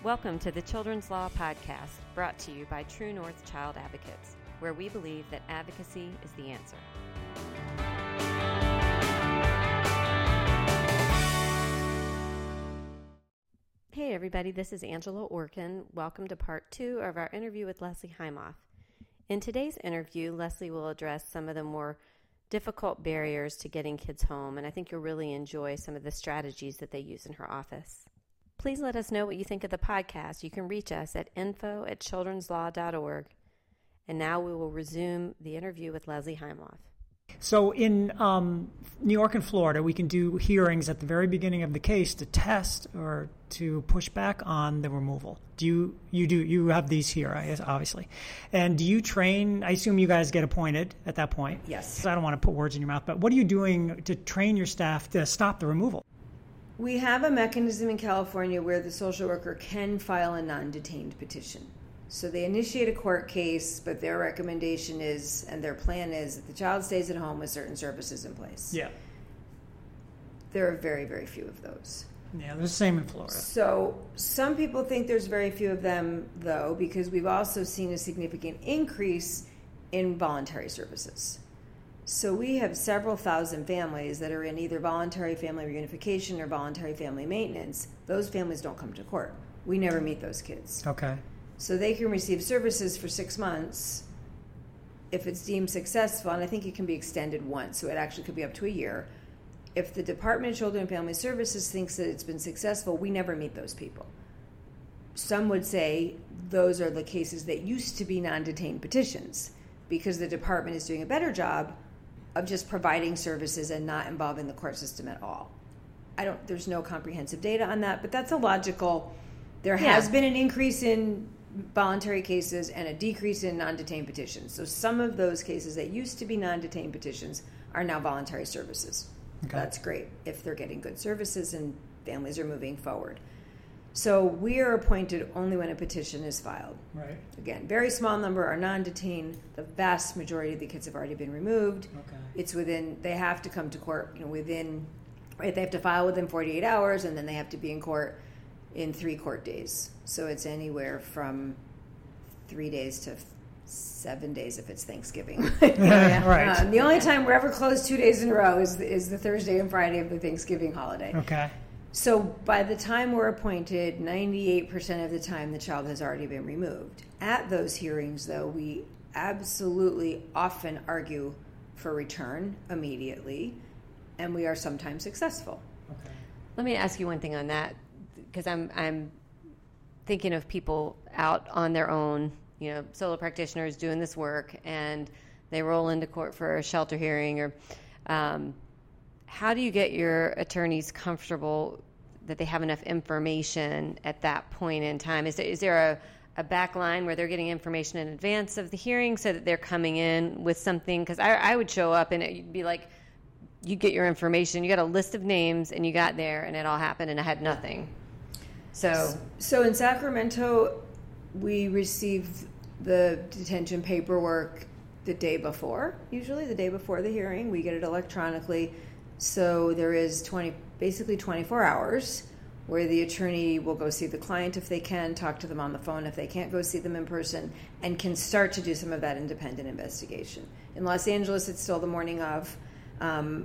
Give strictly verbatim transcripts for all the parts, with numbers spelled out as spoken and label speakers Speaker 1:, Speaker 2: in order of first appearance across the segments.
Speaker 1: Welcome to the Children's Law Podcast, brought to you by True North Child Advocates, where we believe that advocacy is the answer. Hey everybody, this is Angela Orkin. Welcome to part two of our interview with Leslie Heimoff. In today's interview, Leslie will address some of the more difficult barriers to getting kids home, and I think you'll really enjoy some of the strategies that they use in her office. Please let us know what you think of the podcast. You can reach us at info at children's law dot org. And now we will resume the interview with Leslie Heimoff.
Speaker 2: So in um, New York and Florida, we can do hearings at the very beginning of the case to test or to push back on the removal. Do you you do you have these here, I guess, obviously? And do you train? I assume you guys get appointed at that point.
Speaker 3: Yes.
Speaker 2: So I don't want to put words in your mouth, but what are you doing to train your staff to stop the removal?
Speaker 3: We have a mechanism in California where the social worker can file a non-detained petition. So they initiate a court case, but their recommendation is, and their plan is, that the child stays at home with certain services in place.
Speaker 2: Yeah.
Speaker 3: There are very, very few of those.
Speaker 2: Yeah, they're the same in Florida.
Speaker 3: So some people think there's very few of them, though, because we've also seen a significant increase in voluntary services. So we have several thousand families that are in either voluntary family reunification or voluntary family maintenance. Those families don't come to court. We never meet those kids.
Speaker 2: Okay.
Speaker 3: So they can receive services for six months if it's deemed successful, and I think it can be extended once, so it actually could be up to a year. If the Department of Children and Family Services thinks that it's been successful, we never meet those people. Some would say those are the cases that used to be non-detained petitions because the department is doing a better job of just providing services and not involving the court system at all. I don't, there's no comprehensive data on that, but that's a logical, there
Speaker 1: Yeah.
Speaker 3: has been an increase in voluntary cases and a decrease in non-detained petitions. So some of those cases that used to be non-detained petitions are now voluntary services.
Speaker 2: Okay.
Speaker 3: That's great if they're getting good services and families are moving forward. So we are appointed only when a petition is filed.
Speaker 2: Right.
Speaker 3: Again, very small number are non-detained. The vast majority of the kids have already been removed.
Speaker 2: Okay.
Speaker 3: It's within, they have to come to court, you know, within, right, they have to file within forty-eight hours, and then they have to be in court in three court days. So it's anywhere from three days to seven days if it's Thanksgiving.
Speaker 2: Right.
Speaker 3: Um, the only time we're ever closed two days in a row is, is the Thursday and Friday of the Thanksgiving holiday.
Speaker 2: Okay.
Speaker 3: So by the time we're appointed, ninety-eight percent of the time the child has already been removed. At those hearings, though, we absolutely often argue for return immediately, and we are sometimes successful.
Speaker 2: Okay.
Speaker 1: Let me ask you one thing on that, because I'm I'm thinking of people out on their own, you know, solo practitioners doing this work, and they roll into court for a shelter hearing. Or um, how do you get your attorneys comfortable that they have enough information at that point in time? Is there, is there a, a back line where they're getting information in advance of the hearing so that they're coming in with something? Because I, I would show up and it'd be like, you get your information, you got a list of names, and you got there, and it all happened, and I had nothing. So,
Speaker 3: so in Sacramento, we receive the detention paperwork the day before, usually the day before the hearing. We get it electronically. So there is twenty, basically twenty-four hours where the attorney will go see the client if they can, talk to them on the phone if they can't go see them in person, and can start to do some of that independent investigation. In Los Angeles, it's still the morning of, um,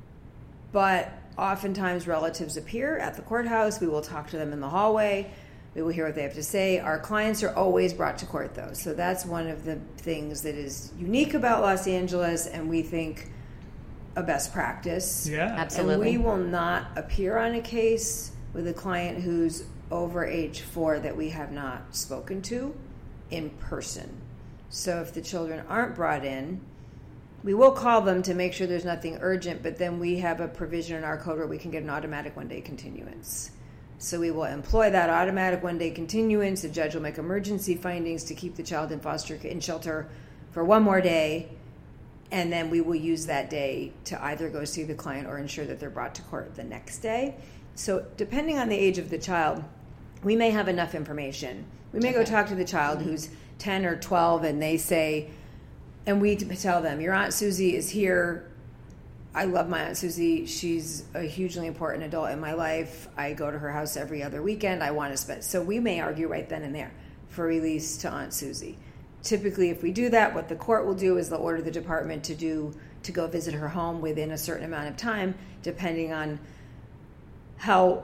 Speaker 3: but oftentimes relatives appear at the courthouse. We will talk to them in the hallway. We will hear what they have to say. Our clients are always brought to court, though. So that's one of the things that is unique about Los Angeles, and we think a best practice.
Speaker 2: Yeah.
Speaker 1: absolutely.
Speaker 3: And we will not appear on a case with a client who's over age four that we have not spoken to in person. So if the children aren't brought in, we will call them to make sure there's nothing urgent, but then we have a provision in our code where we can get an automatic one-day continuance. So we will employ that automatic one-day continuance. The judge will make emergency findings to keep the child in foster in shelter for one more day, and then we will use that day to either go see the client or ensure that they're brought to court the next day. So depending on the age of the child, we may have enough information. We may go talk to the child who's ten or twelve, and they say, and we tell them, your Aunt Susie is here. I love my Aunt Susie. She's a hugely important adult in my life. I go to her house every other weekend. I want to spend. So we may argue right then and there for release to Aunt Susie. Typically, if we do that, what the court will do is they'll order the department to do to go visit her home within a certain amount of time, depending on how,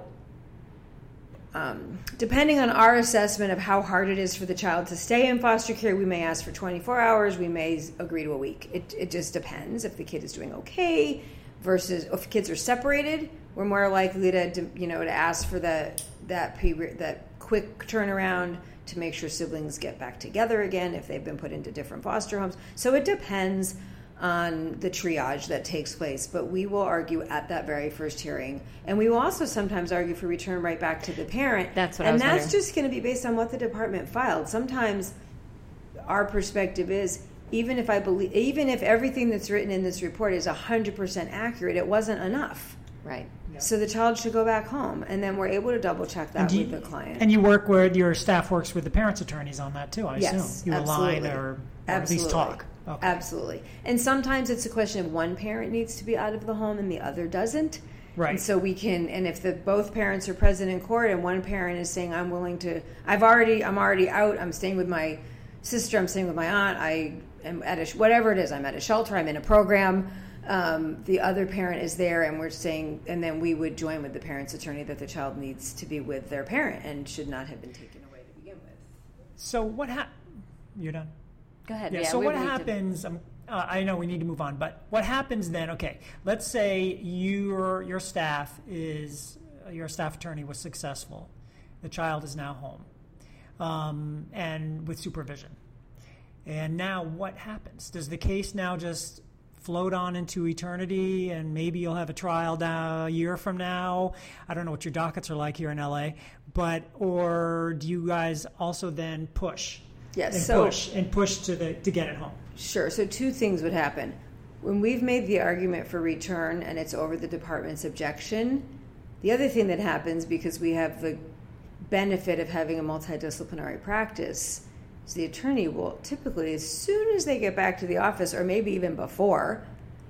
Speaker 3: um, depending on our assessment of how hard it is for the child to stay in foster care. We may ask for twenty-four hours. We may agree to a week. It it just depends if the kid is doing okay versus if kids are separated. We're more likely to you know to ask for that that period, that quick turnaround to make sure siblings get back together again if they've been put into different foster homes. So it depends on the triage that takes place, but we will argue at that very first hearing, and we will also sometimes argue for return right back to the parent.
Speaker 1: That's what
Speaker 3: and
Speaker 1: I was
Speaker 3: that's
Speaker 1: wondering.
Speaker 3: just going to be based on what the department filed. Sometimes our perspective is, even if I believe, even if everything that's written in this report is one hundred percent accurate, it wasn't enough.
Speaker 1: Right.
Speaker 3: So the child should go back home, and then we're able to double check that
Speaker 2: And you-
Speaker 3: with the client.
Speaker 2: And you work with your staff works with the parents' attorneys on that too, I
Speaker 3: Yes,
Speaker 2: assume. You align
Speaker 3: absolutely.
Speaker 2: or, or at
Speaker 3: Absolutely.
Speaker 2: least talk. Okay.
Speaker 3: Absolutely. And sometimes it's a question of one parent needs to be out of the home and the other doesn't.
Speaker 2: Right.
Speaker 3: And so we can, and if the both parents are present in court and one parent is saying, I'm willing to, I've already, I'm already out, I'm staying with my sister, I'm staying with my aunt, I am at a, whatever it is, I'm at a shelter, I'm in a program, um, the other parent is there and we're saying, and then we would join with the parent's attorney that the child needs to be with their parent and should not have been taken away to begin with.
Speaker 2: So what happened? You're done?
Speaker 1: Go ahead.
Speaker 2: Yeah,
Speaker 1: Yeah,
Speaker 2: so
Speaker 1: we
Speaker 2: what
Speaker 1: need to-
Speaker 2: happens, um, uh, I know we need to move on, but what happens then, okay, let's say your, your staff is, your staff attorney was successful. The child is now home um, and with supervision. And now what happens? Does the case now just float on into eternity and maybe you'll have a trial down a year from now? I don't know what your dockets are like here in L A, but, or do you guys also then push?
Speaker 3: Yes,
Speaker 2: and
Speaker 3: so-
Speaker 2: push and push to the to get it home.
Speaker 3: Sure. So two things would happen. When we've made the argument for return and it's over the department's objection, the other thing that happens, because we have the benefit of having a multidisciplinary practice, is the attorney will typically, as soon as they get back to the office, or maybe even before,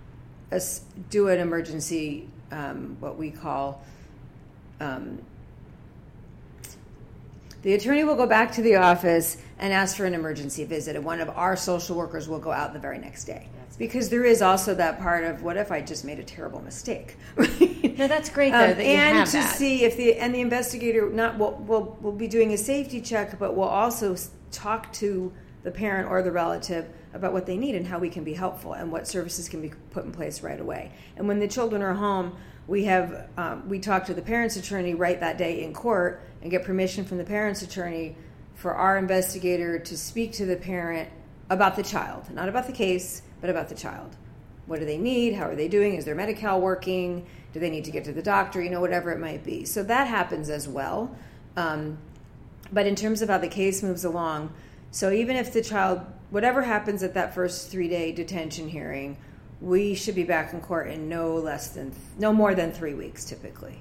Speaker 3: us do an emergency, um, what we call um, the attorney will go back to the office and ask for an emergency visit, and one of our social workers will go out the very next day. Because there is also that part of, what if I just made a terrible mistake?
Speaker 1: No, that's great though
Speaker 3: Um,
Speaker 1: that you
Speaker 3: and
Speaker 1: have
Speaker 3: to
Speaker 1: that.
Speaker 3: see if the and the investigator not will will will be doing a safety check, but will also s- talk to the parent or the relative about what they need and how we can be helpful and what services can be put in place right away. And when the children are home, we have um, we talk to the parent's attorney right that day in court and get permission from the parent's attorney for our investigator to speak to the parent about the child, not about the case, but about the child. What do they need? How are they doing? Is their Medi-Cal working? Do they need to get to the doctor? You know, whatever it might be. So that happens as well. Um, but in terms of how the case moves along, so even if the child, whatever happens at that first three-day detention hearing, we should be back in court in no less than, no more than three weeks typically.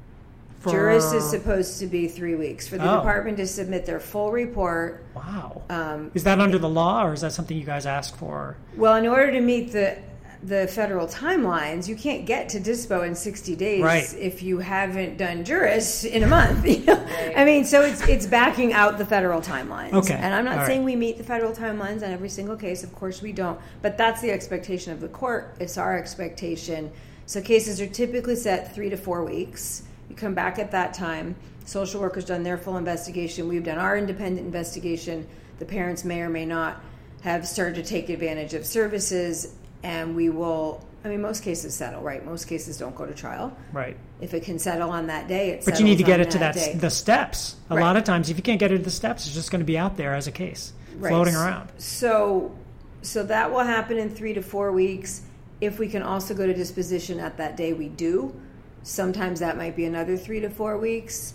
Speaker 2: For-
Speaker 3: Juris is supposed to be three weeks for the
Speaker 2: Oh.
Speaker 3: department to submit their full report.
Speaker 2: Wow.
Speaker 3: Um,
Speaker 2: Is that under the law, or is that something you guys ask for?
Speaker 3: Well, in order to meet the the federal timelines, you can't get to dispo in sixty days
Speaker 2: Right.
Speaker 3: if you haven't done juris in a month. You know? I mean, so it's it's backing out the federal timelines.
Speaker 2: Okay.
Speaker 3: And I'm not
Speaker 2: All
Speaker 3: saying
Speaker 2: right.
Speaker 3: we meet the federal timelines on every single case. Of course we don't. But that's the expectation of the court. It's our expectation. So cases are typically set three to four weeks. You come back at that time. Social workers done their full investigation. We've done our independent investigation. The parents may or may not have started to take advantage of services, and we will, I mean, most cases settle, right? Most cases don't go to trial.
Speaker 2: Right.
Speaker 3: If it can settle on that day, it
Speaker 2: But you need to
Speaker 3: settles
Speaker 2: get
Speaker 3: on
Speaker 2: it to that
Speaker 3: day.
Speaker 2: the steps. A
Speaker 3: Right.
Speaker 2: lot of times, if you can't get it to the steps, it's just going to be out there as a case,
Speaker 3: Right.
Speaker 2: floating around.
Speaker 3: So, so that will happen in three to four weeks. If we can also go to disposition at that day, we do. Sometimes that might be another three to four weeks.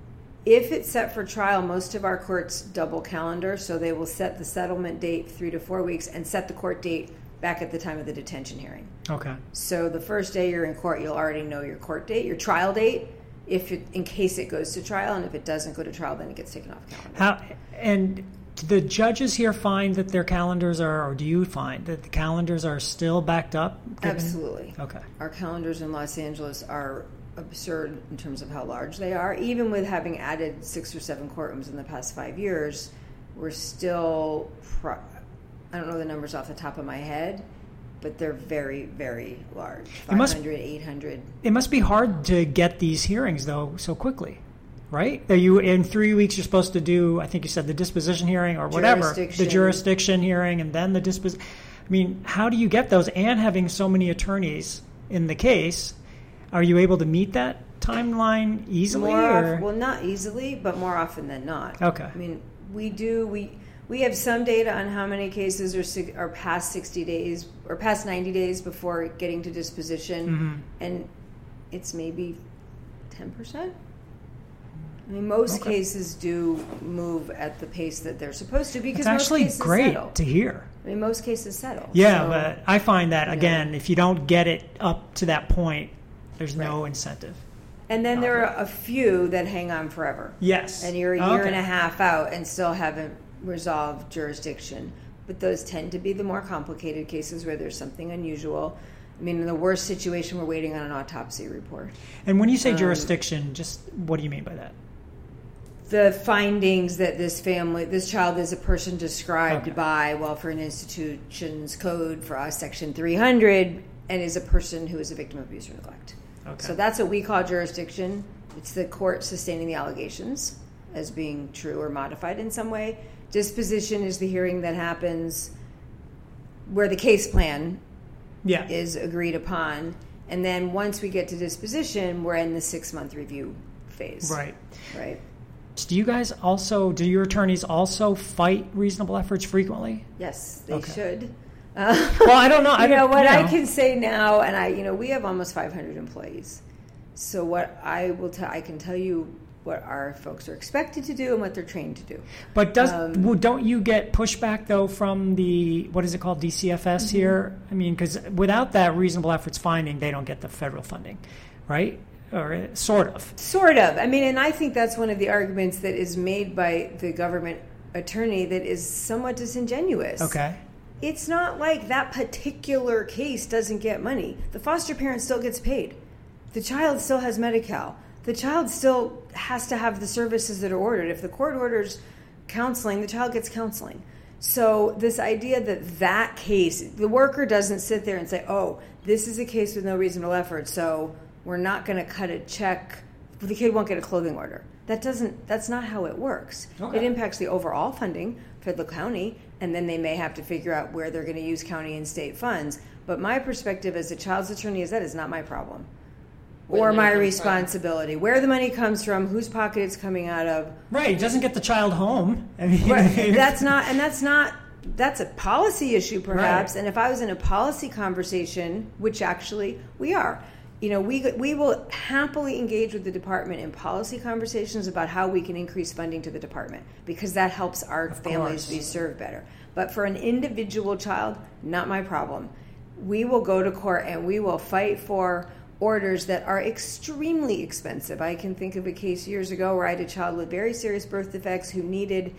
Speaker 3: If it's set for trial, most of our courts double calendar, so they will set the settlement date three to four weeks and set the court date back at the time of the detention hearing.
Speaker 2: Okay.
Speaker 3: So the first day you're in court, you'll already know your court date, your trial date, if it, in case it goes to trial, and if it doesn't go to trial, then it gets taken off calendar.
Speaker 2: How and do the judges here find that their calendars are, or do you find that the calendars are still backed up? given-
Speaker 3: Absolutely.
Speaker 2: Okay.
Speaker 3: Our calendars in Los Angeles are absurd in terms of how large they are. Even with having added six or seven courtrooms in the past five years, we're still, pro- I don't know the numbers off the top of my head, but they're very, very large. five hundred, eight hundred.
Speaker 2: It must be hard to get these hearings, though, so quickly, right? Are you, in three weeks, you're supposed to do, I think you said the disposition hearing or whatever,
Speaker 3: Jurisdiction.
Speaker 2: the jurisdiction hearing, and then the disposition. I mean, how do you get those? And having so many attorneys in the case, are you able to meet that timeline easily?
Speaker 3: More
Speaker 2: or?
Speaker 3: of, well, not easily, but more often than not.
Speaker 2: Okay.
Speaker 3: I mean, we do, we we have some data on how many cases are, si- are past sixty days or past ninety days before getting to disposition,
Speaker 2: Mm-hmm.
Speaker 3: and it's maybe ten percent. I mean, most
Speaker 2: Okay.
Speaker 3: cases do move at the pace that they're supposed to because
Speaker 2: It's
Speaker 3: most
Speaker 2: actually
Speaker 3: cases
Speaker 2: great
Speaker 3: settle.
Speaker 2: to hear.
Speaker 3: I mean, most cases settle.
Speaker 2: Yeah,
Speaker 3: So-
Speaker 2: but I find that,
Speaker 3: you know.
Speaker 2: again, if you don't get it up to that point, there's no
Speaker 3: Right.
Speaker 2: incentive.
Speaker 3: And then there are a few that hang on forever.
Speaker 2: Yes.
Speaker 3: And you're a year
Speaker 2: Okay.
Speaker 3: and a half out and still haven't resolved jurisdiction. But those tend to be the more complicated cases where there's something unusual. I mean, in the worst situation, we're waiting on an autopsy report.
Speaker 2: And when you say
Speaker 3: Um,
Speaker 2: jurisdiction, just what do you mean by that?
Speaker 3: The findings that this family, this child is a person described
Speaker 2: Okay.
Speaker 3: by Welfare and Institutions Code for us, Section three hundred, and is a person who is a victim of abuse or neglect.
Speaker 2: Okay.
Speaker 3: So that's what we call jurisdiction. It's the court sustaining the allegations as being true or modified in some way. Disposition is the hearing that happens where the case plan
Speaker 2: Yeah.
Speaker 3: is agreed upon. And then once we get to disposition, we're in the six-month review phase.
Speaker 2: Right.
Speaker 3: Right.
Speaker 2: Do you guys also, do your attorneys also fight reasonable efforts frequently?
Speaker 3: Yes, they
Speaker 2: Okay.
Speaker 3: should. Uh,
Speaker 2: Well, I don't know. I
Speaker 3: you know
Speaker 2: don't-
Speaker 3: what
Speaker 2: you
Speaker 3: I
Speaker 2: know.
Speaker 3: can say now, and I, you know, we have almost five hundred employees. So what I will tell, I can tell you what our folks are expected to do and what they're trained to do.
Speaker 2: But does
Speaker 3: Um,
Speaker 2: well, don't you get pushback though from the what is it called D C F S
Speaker 3: Mm-hmm.
Speaker 2: here? I mean, because without that reasonable efforts finding, they don't get the federal funding, right? Or uh, sort of.
Speaker 3: Sort of. I mean, and I think that's one of the arguments that is made by the government attorney that is somewhat disingenuous.
Speaker 2: Okay.
Speaker 3: It's not like that particular case doesn't get money. The foster parent still gets paid. The child still has Medi-Cal. The child still has to have the services that are ordered. If the court orders counseling, the child gets counseling. So this idea that that case, the worker doesn't sit there and say, oh, this is a case with no reasonable effort, so we're not going to cut a check. The kid won't get a clothing order. That doesn't, that's not how it works.
Speaker 2: Okay.
Speaker 3: It impacts the overall funding for the county, and then they may have to figure out where they're going to use county and state funds. But my perspective as a child's attorney is that is not my problem.
Speaker 4: Where
Speaker 3: Or
Speaker 4: the
Speaker 3: my
Speaker 4: money comes
Speaker 3: responsibility. Where the money comes from, whose pocket it's coming out of.
Speaker 2: Right. It doesn't get the child home. I mean,
Speaker 3: Right. That's not, and that's not, that's a policy issue perhaps.
Speaker 2: Right.
Speaker 3: And if I was in a policy conversation, which actually we are, you know, we we will happily engage with the department in policy conversations about how we can increase funding to the department because that helps our
Speaker 2: Of
Speaker 3: families
Speaker 2: course.
Speaker 3: be served better. But for an individual child, not my problem. We will go to court and we will fight for orders that are extremely expensive. I can think of a case years ago where I had a child with very serious birth defects who needed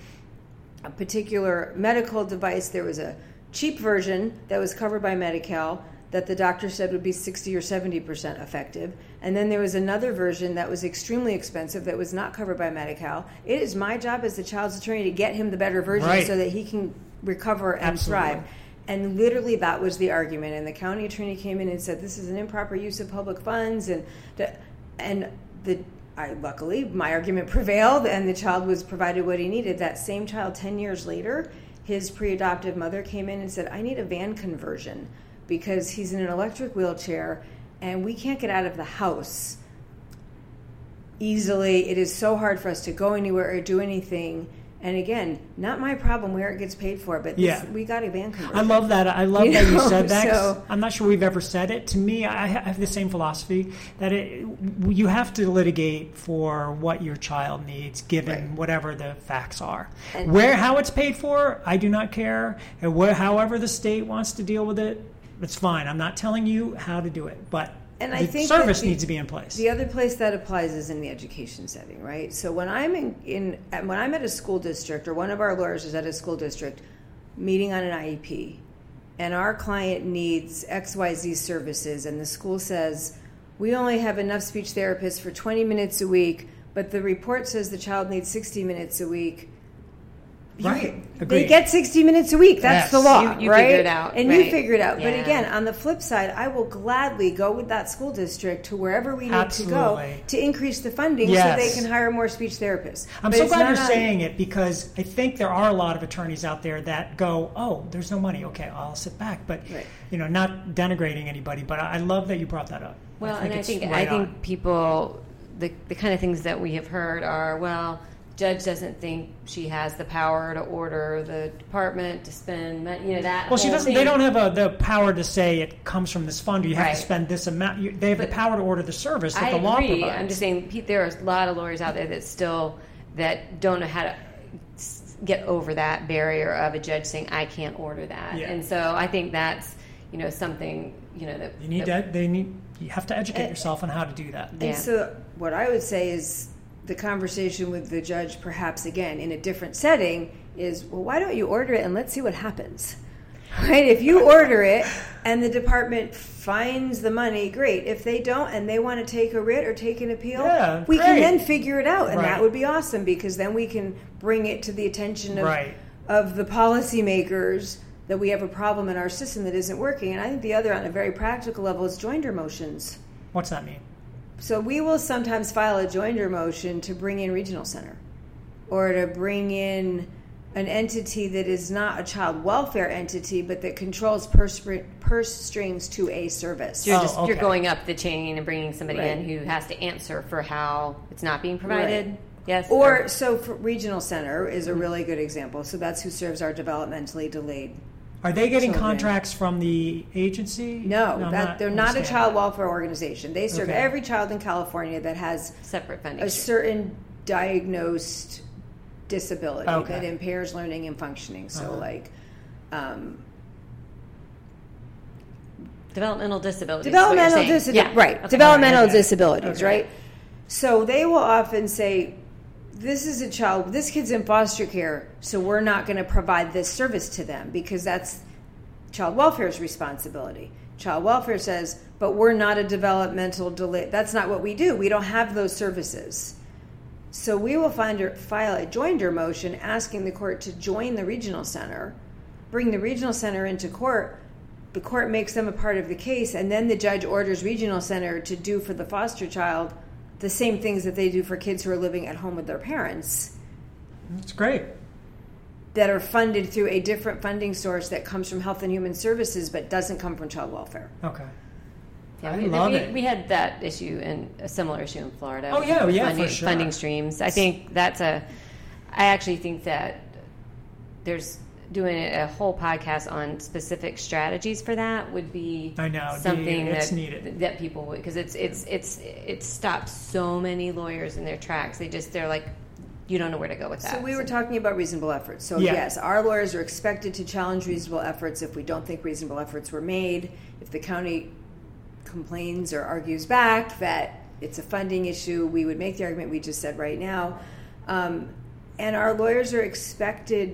Speaker 3: a particular medical device. There was a cheap version that was covered by Medi-Cal that the doctor said would be sixty or seventy percent effective. And then there was another version that was extremely expensive that was not covered by Medi-Cal. It is my job as the child's attorney to get him the better version
Speaker 2: Right.
Speaker 3: so that he can recover and
Speaker 2: Absolutely.
Speaker 3: thrive. And literally that was the argument. And the county attorney came in and said, this is an improper use of public funds. And the, and the I luckily, my argument prevailed and the child was provided what he needed. That same child, ten years later, his pre-adoptive mother came in and said, I need a van conversion because he's in an electric wheelchair and we can't get out of the house easily. It is so hard for us to go anywhere or do anything. And again, not my problem where it gets paid for, but this,
Speaker 2: Yeah.
Speaker 3: we got a van conversion.
Speaker 2: I love that. I love
Speaker 3: You
Speaker 2: that you
Speaker 3: know,
Speaker 2: said that. 'cause
Speaker 3: so-
Speaker 2: I'm not sure we've ever said it. To me, I ha- I have the same philosophy that it, you have to litigate for what your child needs, given
Speaker 3: Right.
Speaker 2: whatever the facts are.
Speaker 3: And-
Speaker 2: Where how it's paid for, I do not care. And where, however the state wants to deal with it, it's fine. I'm not telling you how to do it, but
Speaker 3: And
Speaker 2: the
Speaker 3: I think
Speaker 2: service
Speaker 3: that the,
Speaker 2: needs to be in place.
Speaker 3: The other place that applies is in the education setting, right? So when I'm in, in when I'm at a school district, or one of our lawyers is at a school district meeting on an I E P, and our client needs X Y Z services, and the school says, we only have enough speech therapists for twenty minutes a week, but the report says the child needs sixty minutes a week.
Speaker 2: Right.
Speaker 3: You,
Speaker 2: Agreed.
Speaker 3: they get sixty minutes a week. That's
Speaker 2: Yes.
Speaker 3: the law,
Speaker 1: You- you
Speaker 3: right?
Speaker 1: figure it out,
Speaker 3: and
Speaker 1: right.
Speaker 3: you figure it out. But
Speaker 1: Yeah.
Speaker 3: again, on the flip side, I will gladly go with that school district to wherever we need
Speaker 2: Absolutely.
Speaker 3: to go to increase the funding
Speaker 2: Yes.
Speaker 3: so they can hire more speech therapists.
Speaker 2: I'm
Speaker 3: But
Speaker 2: so
Speaker 3: it's
Speaker 2: glad
Speaker 3: not
Speaker 2: you're
Speaker 3: on-
Speaker 2: saying it, because I think there are a lot of attorneys out there that go, oh, there's no money. Okay, I'll sit back. But,
Speaker 3: Right.
Speaker 2: you know, not denigrating anybody, but I I love that you brought that up.
Speaker 1: Well, and I
Speaker 2: it's
Speaker 1: think I
Speaker 2: right
Speaker 1: think
Speaker 2: on.
Speaker 1: people, the the kind of things that we have heard are, well, judge doesn't think she has the power to order the department to spend, mon- you know, that.
Speaker 2: Well, she
Speaker 1: whole
Speaker 2: doesn't.
Speaker 1: thing.
Speaker 2: They don't have a, the power to say it comes from this fund, or you have
Speaker 1: Right.
Speaker 2: to spend this amount. You, they have
Speaker 1: But
Speaker 2: the power to order the service that
Speaker 1: I
Speaker 2: the law
Speaker 1: agree.
Speaker 2: provides.
Speaker 1: I'm just saying, Pete, there are a lot of lawyers out there that still that don't know how to s- get over that barrier of a judge saying, I can't order that.
Speaker 2: Yeah.
Speaker 1: And so I think that's, you know, something, you know, that
Speaker 2: You need
Speaker 1: that,
Speaker 2: to. They need. You have to educate
Speaker 3: And-
Speaker 2: yourself on how to do that.
Speaker 1: Yeah.
Speaker 3: And so what I would say is the conversation with the judge, perhaps again in a different setting, is, well, why don't you order it and let's see what happens? Right? If you order it and the department finds the money, great. If they don't and they want to take a writ or take an appeal,
Speaker 2: Yeah,
Speaker 3: we can
Speaker 2: great.
Speaker 3: then figure it out, and
Speaker 2: Right.
Speaker 3: that would be awesome, because then we can bring it to the attention of,
Speaker 2: Right.
Speaker 3: of the policymakers that we have a problem in our system that isn't working. And I think the other, on a very practical level, is joinder motions.
Speaker 2: What's that mean?
Speaker 3: So we will sometimes file a joinder motion to bring in regional center, or to bring in an entity that is not a child welfare entity, but that controls purse, purse strings to a service.
Speaker 1: you're
Speaker 2: Oh,
Speaker 1: just you're
Speaker 2: okay.
Speaker 1: going up the chain and bringing somebody
Speaker 3: Right.
Speaker 1: in who has to answer for how it's not being provided.
Speaker 3: Right.
Speaker 1: Yes.
Speaker 3: Or, so for regional center is a really good example. So that's who serves our developmentally delayed.
Speaker 2: Are they getting
Speaker 3: Children.
Speaker 2: contracts from the agency?
Speaker 3: No,
Speaker 2: I'm
Speaker 3: that they're not a
Speaker 2: understanding.
Speaker 3: child welfare organization. They serve
Speaker 2: Okay.
Speaker 3: every child in California that has
Speaker 1: separate funding.
Speaker 3: a certain diagnosed disability
Speaker 2: Okay.
Speaker 3: that impairs learning and functioning. So,
Speaker 2: Uh-huh.
Speaker 3: like, um,
Speaker 1: developmental disabilities.
Speaker 3: developmental
Speaker 1: is what you're saying.
Speaker 3: disabilities,
Speaker 1: Yeah.
Speaker 3: right?
Speaker 1: Okay.
Speaker 3: Developmental
Speaker 2: Alright, I get it.
Speaker 3: disabilities,
Speaker 2: Okay.
Speaker 3: right? So they will often say, "This is a child. This kid's in foster care, so we're not going to provide this service to them because that's child welfare's responsibility." Child welfare says, "But we're not a developmental delay. That's not what we do. We don't have those services." So we will find or file a joinder motion asking the court to join the regional center, bring the regional center into court. The court makes them a part of the case, and then the judge orders regional center to do for the foster child the same things that they do for kids who are living at home with their parents,
Speaker 2: That's great.
Speaker 3: that are funded through a different funding source that comes from Health and Human Services but doesn't come from child welfare.
Speaker 2: Okay.
Speaker 1: Yeah,
Speaker 2: I
Speaker 1: we,
Speaker 2: love
Speaker 1: we,
Speaker 2: it.
Speaker 1: we had that issue in a similar issue in Florida.
Speaker 2: Oh, yeah,
Speaker 1: with
Speaker 2: yeah, for
Speaker 1: funding,
Speaker 2: sure.
Speaker 1: funding streams. I think that's a. I actually think that there's doing a whole podcast on specific strategies for that would be
Speaker 2: I know, the-
Speaker 1: something
Speaker 2: it's
Speaker 1: that
Speaker 2: needed.
Speaker 1: that people would, because it's it's it's it stops so many lawyers in their tracks. They just they're like, you don't know where to go with that.
Speaker 3: So we were talking about reasonable efforts. So
Speaker 2: Yeah.
Speaker 3: yes, our lawyers are expected to challenge reasonable efforts if we don't think reasonable efforts were made. If the county complains or argues back that it's a funding issue, we would make the argument we just said right now. Um, and our lawyers are expected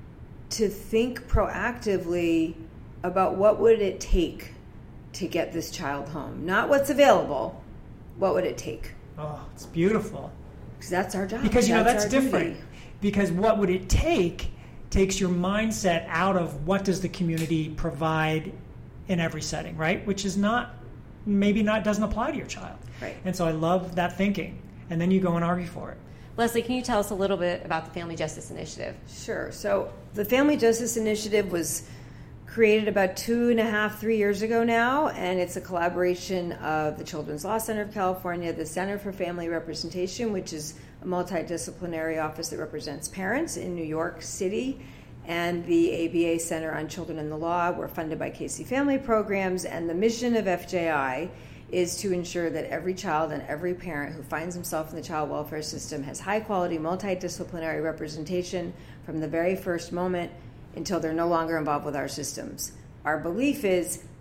Speaker 3: to think proactively about what would it take to get this child home. Not what's available, what would it take?
Speaker 2: Oh, it's beautiful.
Speaker 3: Because that's our job.
Speaker 2: Because, you know, that's
Speaker 3: our
Speaker 2: different.
Speaker 3: duty.
Speaker 2: Because what would it take takes your mindset out of what does the community provide in every setting, right? Which is not, maybe not, doesn't apply to your child.
Speaker 3: Right.
Speaker 2: And so I love that thinking. And then you go and argue for it.
Speaker 1: Leslie, can you tell us a little bit about the Family Justice Initiative?
Speaker 3: Sure. So the Family Justice Initiative was created about two and a half, three years ago now, and it's a collaboration of the Children's Law Center of California, the Center for Family Representation, which is a multidisciplinary office that represents parents in New York City, and the A B A Center on Children and the Law. We're funded by Casey Family Programs, and the mission of F J I is to ensure that every child and every parent who finds himself in the child welfare system has high-quality, multidisciplinary representation from the very first moment until they're no longer involved with our systems. Our belief is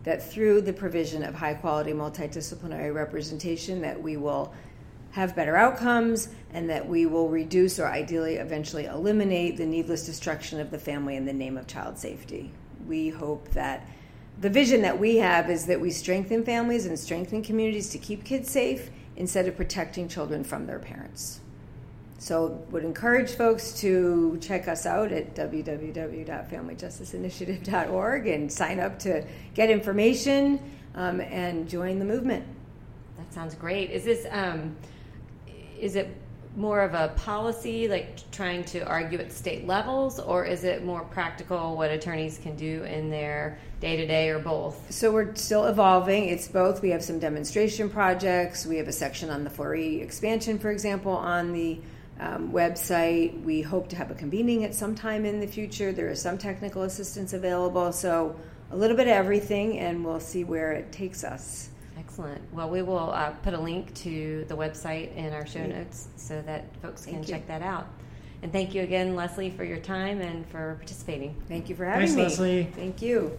Speaker 3: that through the provision of high-quality multidisciplinary representation that we will have better outcomes and that we will reduce or ideally eventually eliminate the needless destruction of the family in the name of child safety. We hope that the vision that we have is that we strengthen families and strengthen communities to keep kids safe instead of protecting children from their parents. So would encourage folks to check us out at w w w dot family justice initiative dot org and sign up to get information um, and join the movement.
Speaker 1: That sounds great. Is this, um, is it more of a policy, like trying to argue at state levels, or is it more practical what attorneys can do in their day-to-day, or both?
Speaker 3: So we're still evolving. It's both. We have some demonstration projects. We have a section on the four E expansion, for example, on the um, website. We hope to have a convening at some time in the future. There is some technical assistance available. So a little bit of everything, and we'll see where it takes us.
Speaker 1: Excellent. Well, we will uh, put a link to the website in our show notes so that folks can
Speaker 3: Thank you.
Speaker 1: check that out. And thank you again, Leslie, for your time and for participating.
Speaker 3: Thank you for having
Speaker 2: Thanks,
Speaker 3: me.
Speaker 2: Leslie.
Speaker 3: Thank you.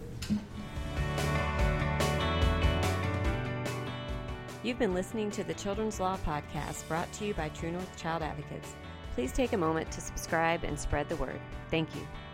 Speaker 1: You've been listening to the Children's Law Podcast, brought to you by True North Child Advocates. Please take a moment to subscribe and spread the word. Thank you.